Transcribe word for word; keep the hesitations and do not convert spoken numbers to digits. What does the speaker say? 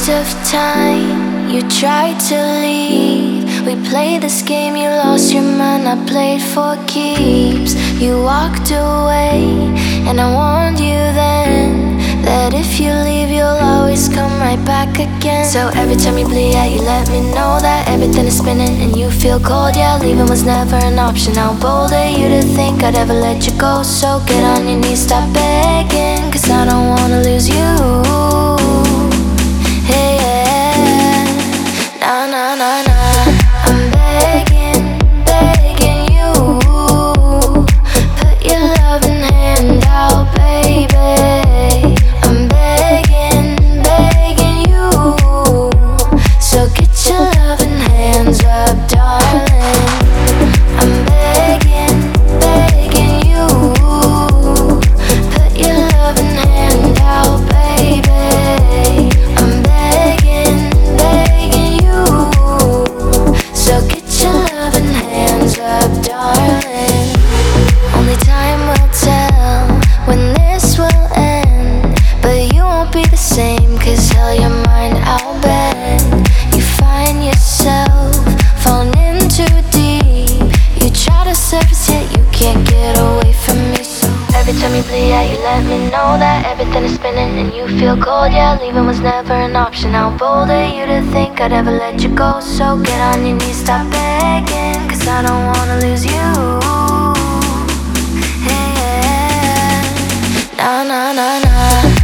of time, you tried to leave. We played this game, you lost your mind, I played for keeps. You walked away, and I warned you then that if you leave, you'll always come right back again. So every time you bleed out, you let me know that everything is spinning and you feel cold. Yeah, leaving was never an option. How bold are you to think I'd ever let you go? So get on your knees, stop begging, cause I don't wanna lose you. Hey, yeah. Nah, nah, nah, nah. I'm begging, begging you, put your loving hand out, baby. I'm begging, begging you, so get your loving hands up, darling. I'm begging, begging you, put your loving hand out, baby. I'm begging, begging you, so get your loving hands up, darling. Only time will tell when this will end, but you won't be the same, cause hell, your mind I'll bend. You find yourself falling in too deep. You try to surface yet you can't get away from me. So every time you bleed out, you let me know that everything is spinning and you feel cold. Yeah, leaving was never an option. How bold are you to think I'd ever let you go? So get on your knees, stop begging, cause I don't wanna lose you. Hey, yeah. Nah, nah, nah, nah.